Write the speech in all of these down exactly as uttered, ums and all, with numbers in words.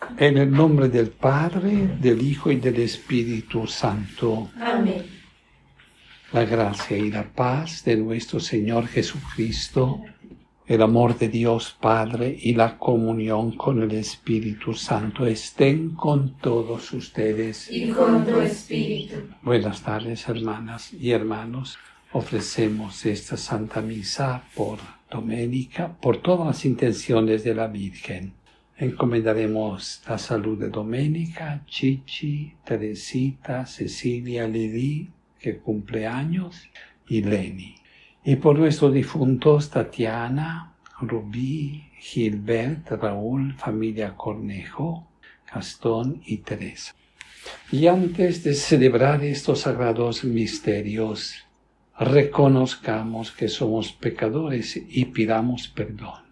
En el nombre del Padre, del Hijo y del Espíritu Santo. Amén. La gracia y la paz de nuestro Señor Jesucristo, el amor de Dios Padre y la comunión con el Espíritu Santo estén con todos ustedes. Y con tu espíritu. Buenas tardes, hermanas y hermanos. Ofrecemos esta Santa Misa por Doménica, por todas las intenciones de la Virgen. Encomendaremos la salud de Doménica, Chichi, Teresita, Cecilia, Lili, que cumple años, y Leni. Y por nuestros difuntos, Tatiana, Rubí, Gilbert, Raúl, familia Cornejo, Gastón y Teresa. Y antes de celebrar estos sagrados misterios, reconozcamos que somos pecadores y pidamos perdón.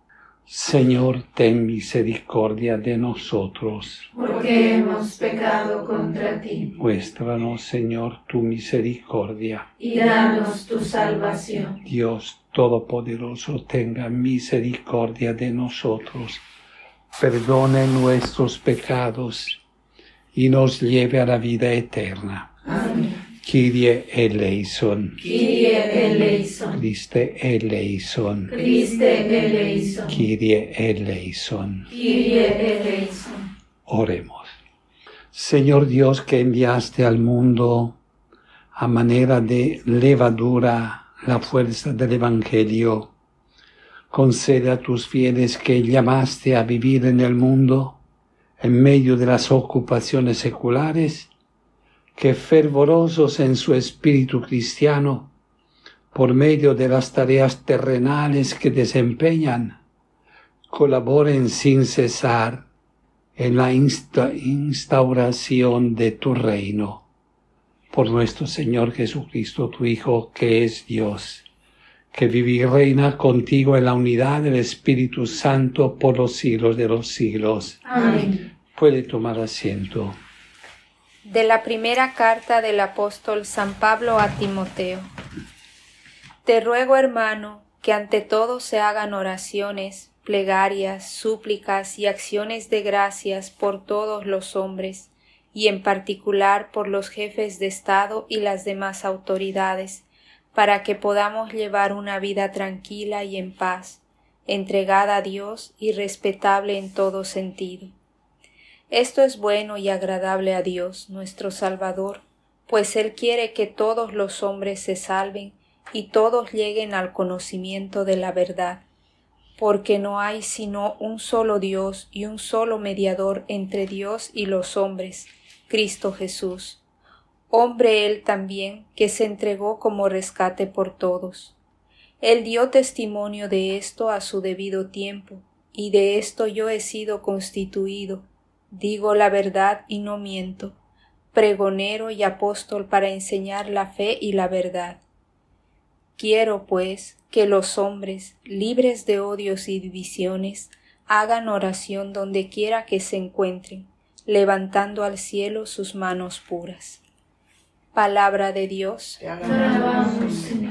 Señor, ten misericordia de nosotros. Porque hemos pecado contra ti. Muéstranos, Señor, tu misericordia. Y danos tu salvación. Dios Todopoderoso, tenga misericordia de nosotros, perdone nuestros pecados y nos lleve a la vida eterna. Amén. Kyrie eleison. Kyrie eleison. Christe eleison. Christe eleison. Kyrie eleison. Kyrie eleison. Oremos. Señor Dios, que enviaste al mundo a manera de levadura la fuerza del Evangelio, concede a tus fieles que llamaste a vivir en el mundo, en medio de las ocupaciones seculares, que fervorosos en su espíritu cristiano, por medio de las tareas terrenales que desempeñan, colaboren sin cesar en la insta- instauración de tu reino. Por nuestro Señor Jesucristo, tu Hijo, que es Dios, que vive y reina contigo en la unidad del Espíritu Santo por los siglos de los siglos. Amén. Puede tomar asiento. De la primera carta del apóstol San Pablo a Timoteo. Te ruego, hermano, que ante todo se hagan oraciones, plegarias, súplicas y acciones de gracias por todos los hombres, y en particular por los jefes de Estado y las demás autoridades, para que podamos llevar una vida tranquila y en paz, entregada a Dios y respetable en todo sentido. Esto es bueno y agradable a Dios, nuestro Salvador, pues Él quiere que todos los hombres se salven y todos lleguen al conocimiento de la verdad, porque no hay sino un solo Dios y un solo mediador entre Dios y los hombres, Cristo Jesús, hombre Él también, que se entregó como rescate por todos. Él dio testimonio de esto a su debido tiempo, y de esto yo he sido constituido, digo la verdad y no miento, pregonero y apóstol para enseñar la fe y la verdad. Quiero, pues, que los hombres, libres de odios y divisiones, hagan oración donde quiera que se encuentren, levantando al cielo sus manos puras. Palabra de Dios. Te alabamos, Señor.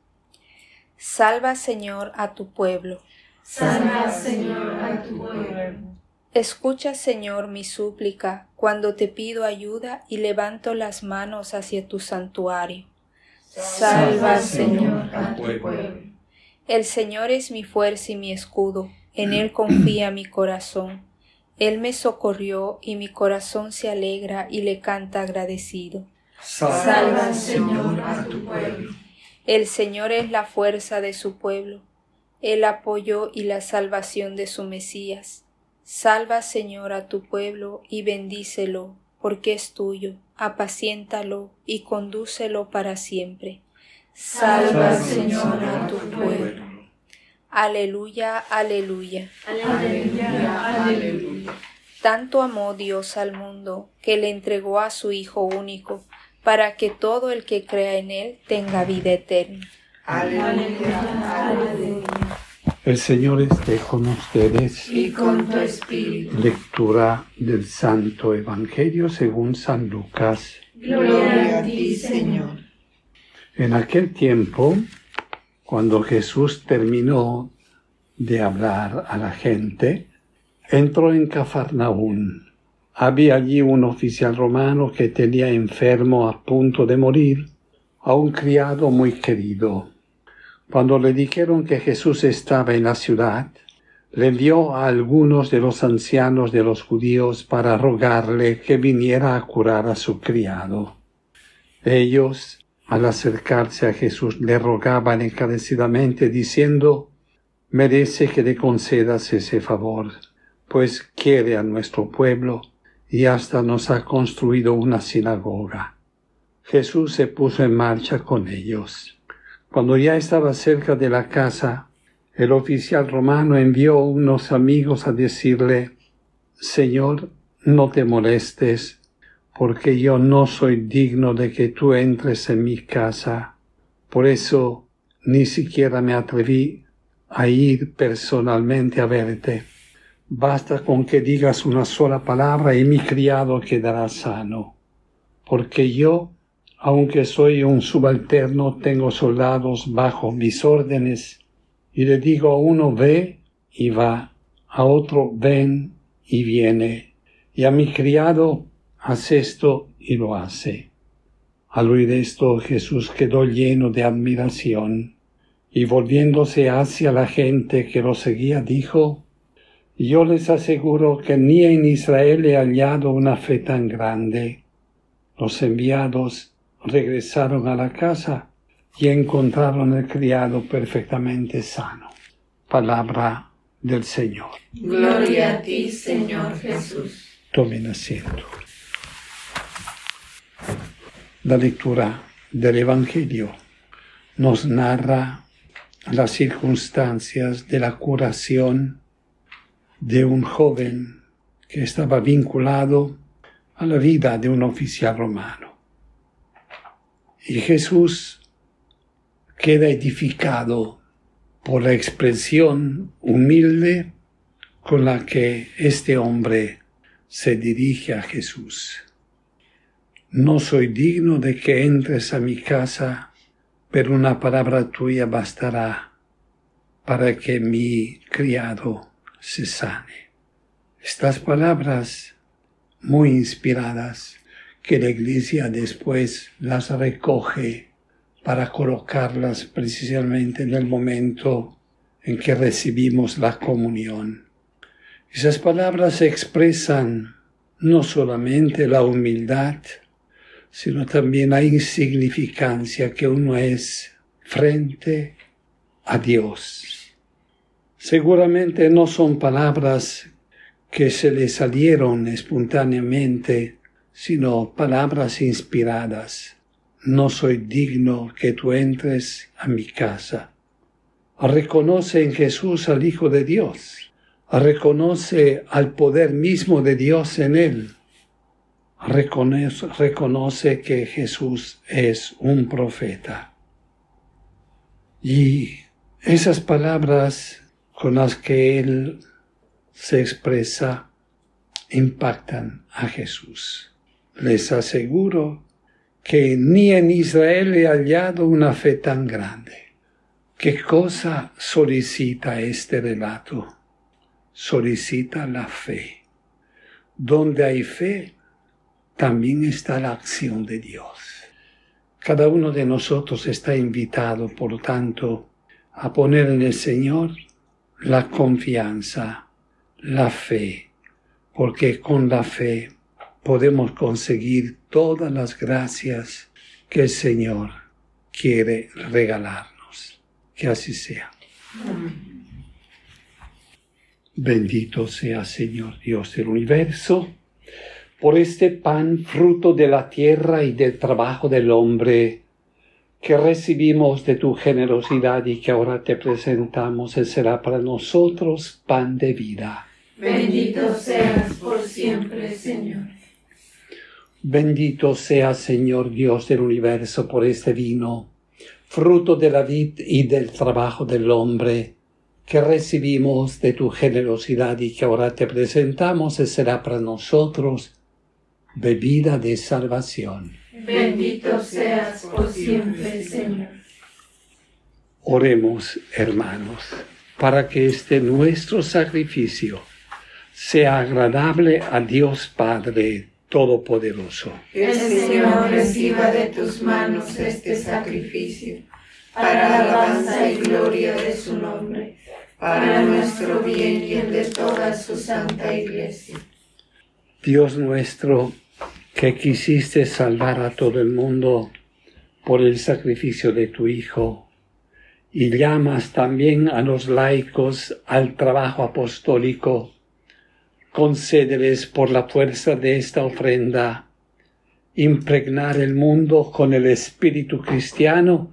Salva, Señor, a tu pueblo. Salva, Señor, a tu pueblo. Escucha, Señor, mi súplica cuando te pido ayuda y levanto las manos hacia tu santuario. Salva, Señor, a tu pueblo. El Señor es mi fuerza y mi escudo, en Él confía mi corazón. Él me socorrió y mi corazón se alegra y le canta agradecido. Salva, Señor, a tu pueblo. El Señor es la fuerza de su pueblo, el apoyo y la salvación de su Mesías. Salva, Señor, a tu pueblo y bendícelo, porque es tuyo, apaciéntalo y condúcelo para siempre. Salva, Señor, a tu pueblo. Aleluya, aleluya. Aleluya, aleluya. Tanto amó Dios al mundo, que le entregó a su Hijo único, para que todo el que crea en Él tenga vida eterna. Aleluya, aleluya. El Señor esté con ustedes. Y con tu espíritu. Lectura del Santo Evangelio según San Lucas. Gloria a ti, Señor. En aquel tiempo, cuando Jesús terminó de hablar a la gente, Entró en Cafarnaún. Había allí un oficial romano que tenía enfermo a punto de morir a un criado muy querido. Cuando le dijeron que Jesús estaba en la ciudad, le envió a algunos de los ancianos de los judíos para rogarle que viniera a curar a su criado. Ellos, al acercarse a Jesús, le rogaban encarecidamente, diciendo: «Merece que le concedas ese favor, pues quiere a nuestro pueblo y hasta nos ha construido una sinagoga». Jesús se puso en marcha con ellos. Cuando ya estaba cerca de la casa, el oficial romano envió unos amigos a decirle: «Señor, no te molestes, porque yo no soy digno de que tú entres en mi casa. Por eso ni siquiera me atreví a ir personalmente a verte. Basta con que digas una sola palabra y mi criado quedará sano. Porque yo, aunque soy un subalterno, tengo soldados bajo mis órdenes, y le digo a uno ve y va, a otro ven y viene, y a mi criado haz esto y lo hace». Al oír esto, Jesús quedó lleno de admiración, y volviéndose hacia la gente que lo seguía, dijo: «Yo les aseguro que ni en Israel he hallado una fe tan grande». Los enviados regresaron a la casa y encontraron al criado perfectamente sano. Palabra del Señor. Gloria a ti, Señor Jesús. Tomen asiento. La lectura del Evangelio nos narra las circunstancias de la curación de un joven que estaba vinculado a la vida de un oficial romano. Y Jesús queda edificado por la expresión humilde con la que este hombre se dirige a Jesús. «No soy digno de que entres a mi casa, pero una palabra tuya bastará para que mi criado se sane». Estas palabras muy inspiradas, que la Iglesia después las recoge para colocarlas precisamente en el momento en que recibimos la comunión. Esas palabras expresan no solamente la humildad, sino también la insignificancia que uno es frente a Dios. Seguramente no son palabras que se le salieron espontáneamente, sino palabras inspiradas. «No soy digno que tú entres a mi casa». Reconoce en Jesús al Hijo de Dios. Reconoce al poder mismo de Dios en él. Reconoce, reconoce que Jesús es un profeta. Y esas palabras con las que él se expresa impactan a Jesús. Les aseguro que ni en Israel he hallado una fe tan grande. ¿Qué cosa solicita este relato? Solicita la fe. Donde hay fe, también está la acción de Dios. Cada uno de nosotros está invitado, por lo tanto, a poner en el Señor la confianza, la fe, porque con la fe podemos conseguir todas las gracias que el Señor quiere regalarnos. Que así sea. Amén. Bendito sea, Señor Dios del universo, por este pan, fruto de la tierra y del trabajo del hombre, que recibimos de tu generosidad y que ahora te presentamos. Él será para nosotros pan de vida. Bendito seas por siempre, Señor. Bendito sea, Señor Dios del universo, por este vino, fruto de la vid y del trabajo del hombre, que recibimos de tu generosidad y que ahora te presentamos. Él será para nosotros bebida de salvación. Bendito seas por siempre, Señor. Oremos, hermanos, para que este nuestro sacrificio sea agradable a Dios Padre Todopoderoso. Que el Señor reciba de tus manos este sacrificio, para alabanza y gloria de su nombre, para nuestro bien y el de toda su santa Iglesia. Dios nuestro, que quisiste salvar a todo el mundo por el sacrificio de tu Hijo, y llamas también a los laicos al trabajo apostólico, concédeles por la fuerza de esta ofrenda impregnar el mundo con el espíritu cristiano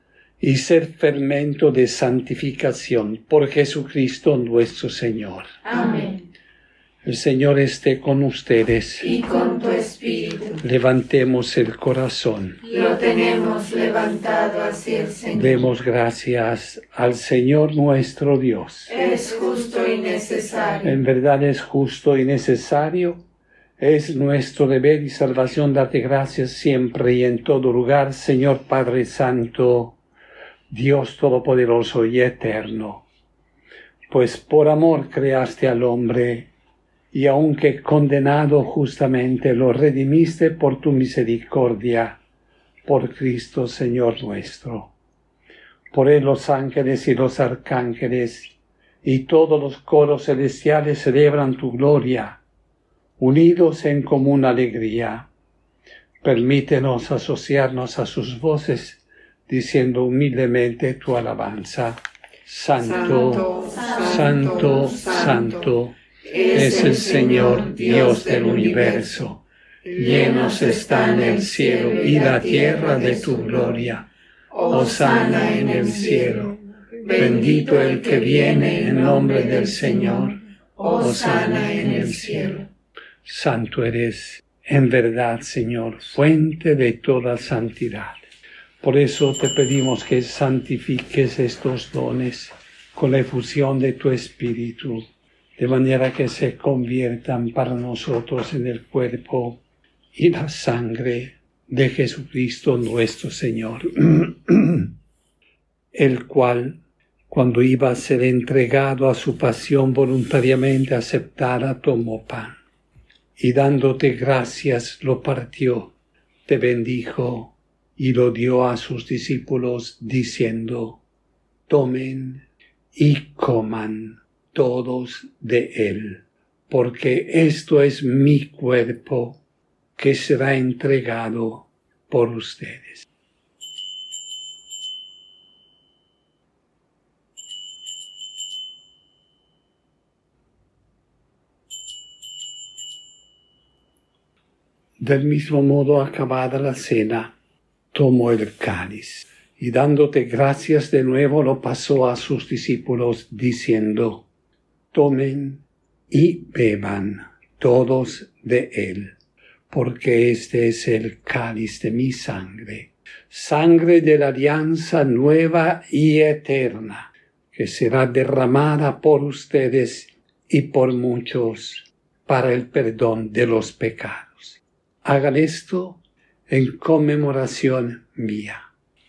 y ser fermento de santificación por Jesucristo nuestro Señor. Amén. El Señor esté con ustedes. Y con tu espíritu. Levantemos el corazón. Lo tenemos levantado hacia el Señor. Demos gracias al Señor nuestro Dios. Es justo y necesario. En verdad es justo y necesario. Es nuestro deber y salvación darte gracias siempre y en todo lugar, Señor Padre Santo, Dios Todopoderoso y Eterno. Pues por amor creaste al hombre, y aunque condenado justamente, lo redimiste por tu misericordia, por Cristo Señor nuestro. Por él los ángeles y los arcángeles y todos los coros celestiales celebran tu gloria, unidos en común alegría. Permítenos asociarnos a sus voces, diciendo humildemente tu alabanza. Santo, santo, santo, santo es el Señor Dios del universo. Llenos están el cielo y la tierra de tu gloria. Hosana en el cielo. Bendito el que viene en nombre del Señor. Hosana en el cielo. Santo eres, en verdad, Señor, fuente de toda santidad. Por eso te pedimos que santifiques estos dones con la efusión de tu Espíritu, de manera que se conviertan para nosotros en el cuerpo y la sangre de Jesucristo nuestro Señor, el cual, cuando iba a ser entregado a su pasión voluntariamente aceptada, tomó pan, y dándote gracias lo partió, te bendijo y lo dio a sus discípulos, diciendo: tomen y coman todos de él, porque esto es mi cuerpo que será entregado por ustedes. Del mismo modo, acabada la cena, tomó el cáliz y dándote gracias de nuevo lo pasó a sus discípulos, diciendo: tomen y beban todos de él, porque este es el cáliz de mi sangre, sangre de la alianza nueva y eterna, que será derramada por ustedes y por muchos para el perdón de los pecados. Hagan esto en conmemoración mía.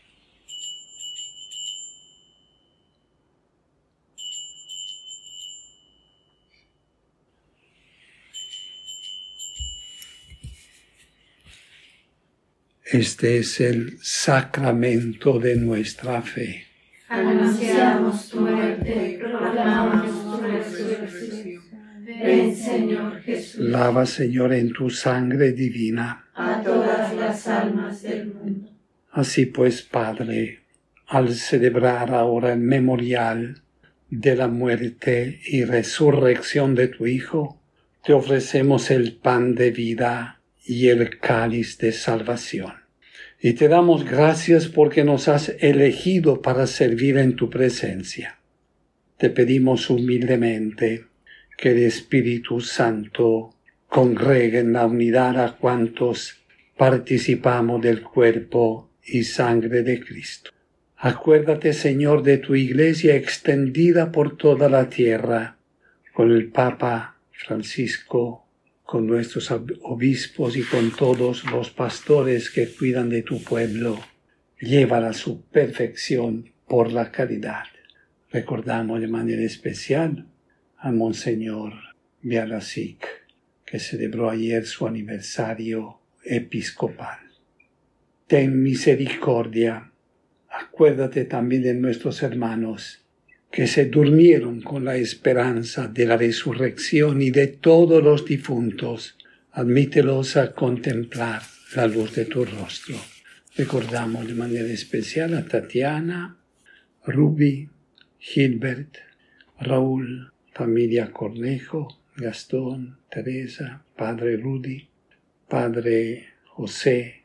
Este es el sacramento de nuestra fe. Anunciamos tu muerte y proclamamos tu resurrección. Ven, Señor Jesús. Lava, Señor, en tu sangre divina a todas las almas del mundo. Así pues, Padre, al celebrar ahora el memorial de la muerte y resurrección de tu Hijo, te ofrecemos el pan de vida y el cáliz de salvación. Y te damos gracias porque nos has elegido para servir en tu presencia. Te pedimos humildemente que el Espíritu Santo congregue en la unidad a cuantos participamos del cuerpo y sangre de Cristo. Acuérdate, Señor, de tu Iglesia extendida por toda la tierra, con el Papa Francisco, con nuestros obispos y con todos los pastores que cuidan de tu pueblo. Llévala a su perfección por la caridad. Recordamos de manera especial a Monseñor Bialacic, que celebró ayer su aniversario episcopal. Ten misericordia. Acuérdate también de nuestros hermanos que se durmieron con la esperanza de la resurrección y de todos los difuntos. Admítelos a contemplar la luz de tu rostro. Recordamos de manera especial a Tatiana, Ruby, Gilbert, Raúl, familia Cornejo, Gastón, Teresa, Padre Rudy, Padre José,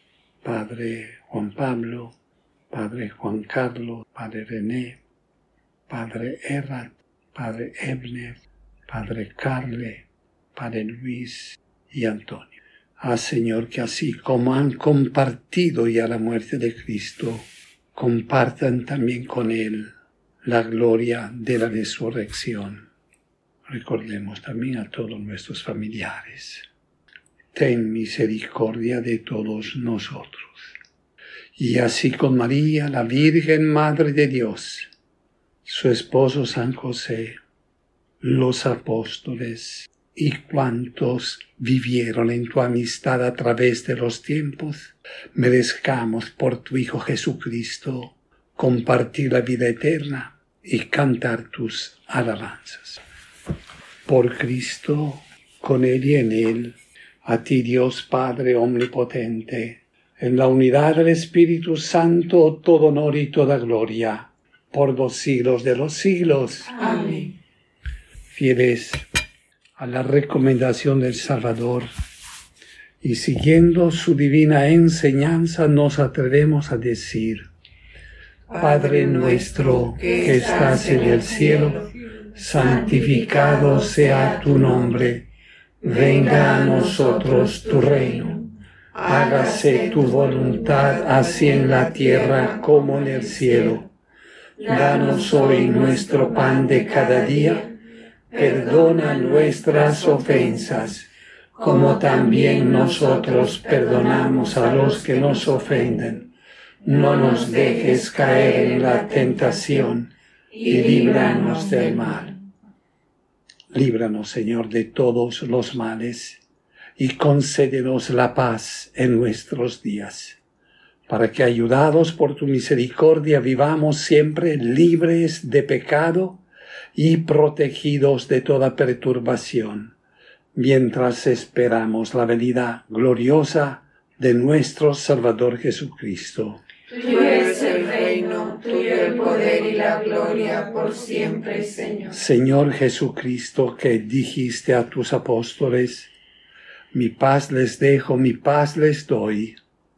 Padre Juan Pablo, Padre Juan Carlos, Padre René, Padre Errat, Padre Ebner, Padre Carle, Padre Luis y Antonio. Ah, Señor, que así como han compartido ya la muerte de Cristo, compartan también con Él la gloria de la resurrección. Recordemos también a todos nuestros familiares. Ten misericordia de todos nosotros. Y así con María, la Virgen Madre de Dios, su esposo San José, los apóstoles y cuantos vivieron en tu amistad a través de los tiempos, merezcamos por tu Hijo Jesucristo compartir la vida eterna y cantar tus alabanzas. Por Cristo, con Él y en Él, a ti Dios Padre omnipotente, en la unidad del Espíritu Santo, todo honor y toda gloria, por los siglos de los siglos. Amén. Fieles a la recomendación del Salvador y siguiendo su divina enseñanza, nos atrevemos a decir: Padre nuestro que estás en el cielo, santificado sea tu nombre. Venga a nosotros tu reino. Hágase tu voluntad, así en la tierra como en el cielo. Danos hoy nuestro pan de cada día. Perdona nuestras ofensas, como también nosotros perdonamos a los que nos ofenden. No nos dejes caer en la tentación, y líbranos del mal. Líbranos, Señor, de todos los males, y concédenos la paz en nuestros días, para que, ayudados por tu misericordia, vivamos siempre libres de pecado y protegidos de toda perturbación, mientras esperamos la venida gloriosa de nuestro Salvador Jesucristo. Tuyo es el reino, tuyo el poder y la gloria por siempre, Señor. Señor Jesucristo, que dijiste a tus apóstoles: mi paz les dejo, mi paz les doy.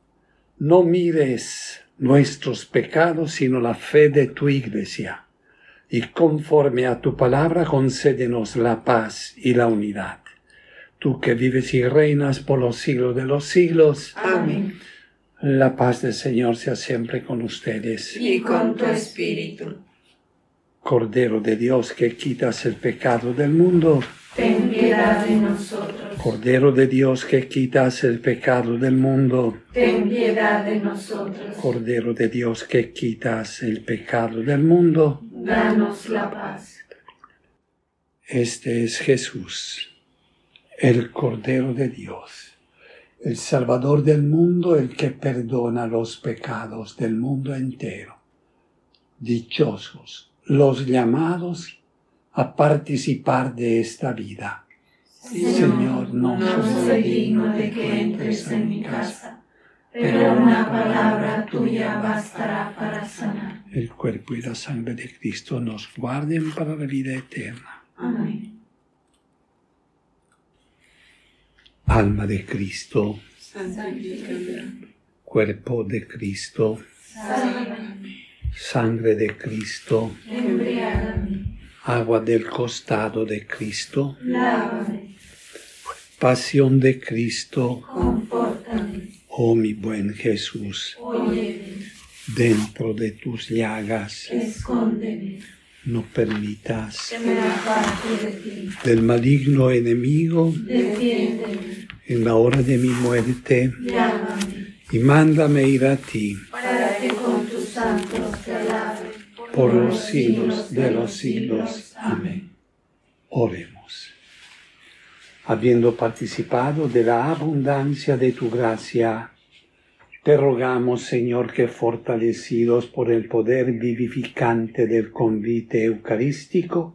No mires nuestros pecados, sino la fe de tu Iglesia. Y conforme a tu palabra, concédenos la paz y la unidad. Tú que vives y reinas por los siglos de los siglos. Amén. La paz del Señor sea siempre con ustedes. Y con tu espíritu. Cordero de Dios, que quitas el pecado del mundo. Ten piedad de nosotros. Cordero de Dios, que quitas el pecado del mundo. Ten piedad de nosotros. Cordero de Dios, que quitas el pecado del mundo. Danos la paz. Este es Jesús, el Cordero de Dios, el Salvador del mundo, el que perdona los pecados del mundo entero. Dichosos los llamados a participar de esta vida. Señor, Señor, no, no soy digno de que entres en mi casa, pero una palabra tuya bastará para sanar. El cuerpo y la sangre de Cristo nos guarden para la vida eterna. Amén. Alma de Cristo, Santifícame. cuerpo de Cristo, Sálvame. sangre de Cristo, Embriágame. agua del costado de Cristo, Lávame. pasión de Cristo, Confórtame. oh mi buen Jesús, Óyeme. dentro de tus llagas, Escóndeme. no permitas Que me aparte de ti. del maligno enemigo Defiéndeme. en la hora de mi muerte, Llámame. y mándame ir a ti Para que con tus santos te alabe. por los siglos de los siglos. Amén. Oremos. habiendo participado de la abundancia de tu gracia, te rogamos, Señor, que fortalecidos por el poder vivificante del convite eucarístico,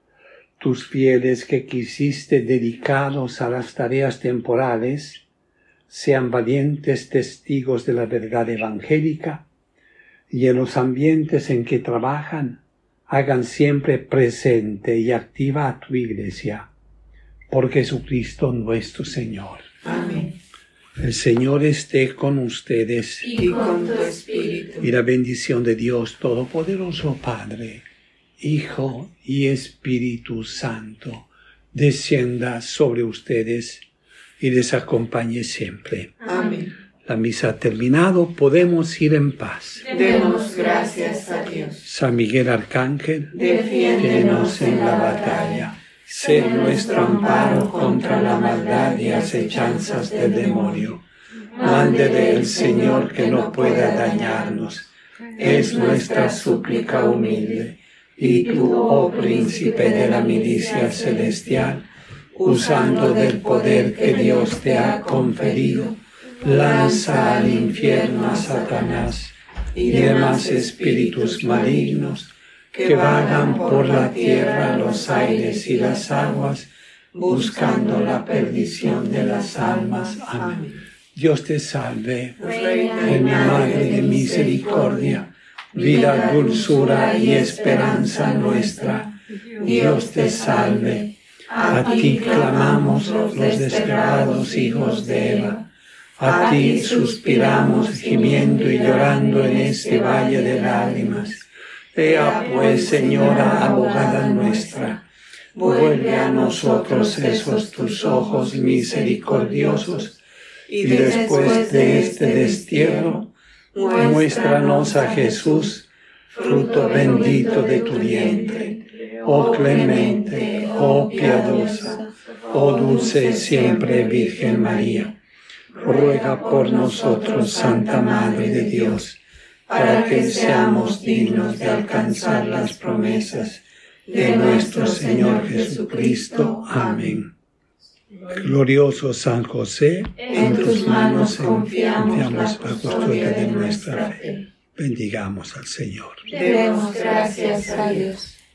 tus fieles que quisiste dedicados a las tareas temporales, sean valientes testigos de la verdad evangélica y en los ambientes en que trabajan, hagan siempre presente y activa a tu Iglesia. Por Jesucristo nuestro Señor. Amén. El Señor esté con ustedes. Y con tu espíritu. Y la bendición de Dios Todopoderoso, Padre, Hijo y Espíritu Santo, descienda sobre ustedes y les acompañe siempre. Amén. La misa ha terminado, podemos ir en paz. Demos gracias a Dios. San Miguel Arcángel, Defiéndenos en la batalla. Sé nuestro amparo contra la maldad y acechanzas del demonio. Mándele el Señor que no pueda dañarnos. Es nuestra súplica humilde. Y tú, oh príncipe de la milicia celestial, usando del poder que Dios te ha conferido, lanza al infierno a Satanás y demás espíritus malignos que vagan por la tierra, los aires y las aguas, buscando la perdición de las almas. Amén. Dios te salve, Reina en mi Madre de misericordia, vida, dulzura y esperanza nuestra. Dios te salve, a ti clamamos los desterrados hijos de Eva. A ti suspiramos gimiendo y llorando en este valle de lágrimas. Ea pues, Señora, abogada nuestra, vuelve a nosotros esos tus ojos misericordiosos, y después de este destierro, muéstranos a Jesús, fruto bendito de tu vientre. Oh clemente, oh piadosa, oh dulce siempre Virgen María, ruega por nosotros, Santa Madre de Dios, para que seamos dignos de alcanzar las promesas de nuestro Señor Jesucristo. Amén. Glorioso San José, En tus manos confiamos la la custodia de nuestra fe. fe. Bendigamos al Señor. Demos gracias a Dios.